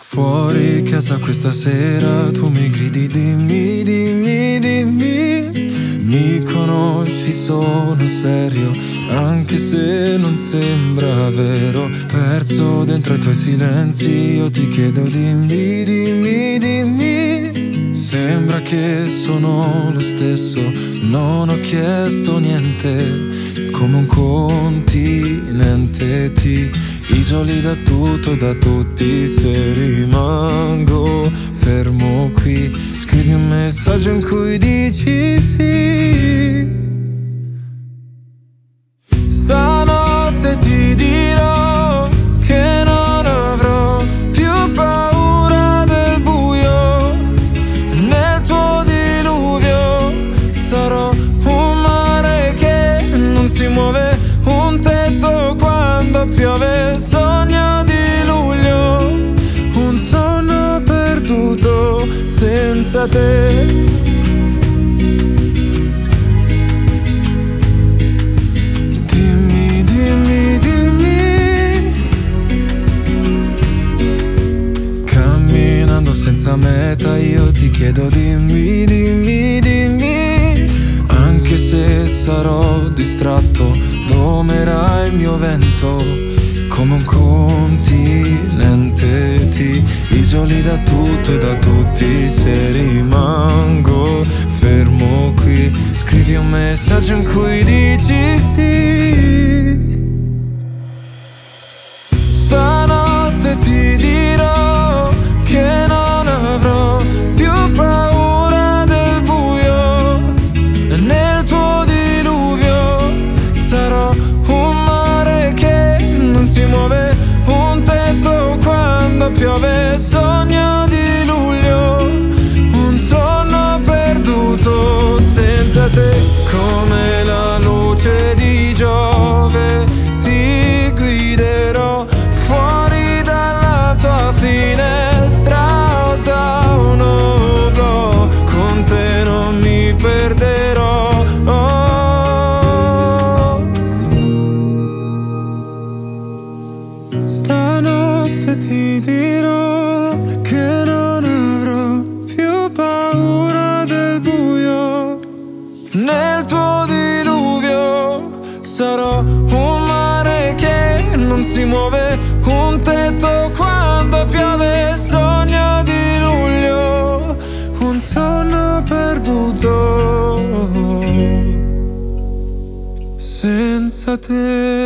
Fuori casa questa sera tu mi gridi dimmi, dimmi, dimmi. Mi conosci, sono serio, anche se non sembra vero. Perso dentro i tuoi silenzi, io ti chiedo dimmi, dimmi, dimmi. Sembra che sono lo stesso, non ho chiesto niente. Come un continente ti isoli da tutto e da tutti. Se rimango fermo qui, scrivi un messaggio in cui dici sì. Stanotte ti dirò che non avrò più paura del buio. Nel tuo diluvio sarò un mare che non si muove, un tetto quando piove. Sogno di luglio, un sonno perduto senza te. Dimmi, dimmi, dimmi. Camminando senza meta io ti chiedo dimmi, dimmi, dimmi. Anche se sarò distratto, domerà il mio vento. Come un continente ti isoli da tutto e da tutti. Se rimango fermo qui, scrivi un messaggio in cui dici sì. Stanotte ti dirò che non avrò più paura del buio. Nel tuo diluvio sarò un mare che non si muove, un tetto quando piove. Sogno di luglio, un sonno perduto senza te. Come la luce di Giove ti guiderò fuori dalla tua finestra o da un oblò. Con te non mi perderò. Stanotte ti dirò che non avrò più paura del buio. Nel tuo diluvio sarò un mare che non si muove, un tetto quando piove. Sogno di luglio, un sonno perduto senza te.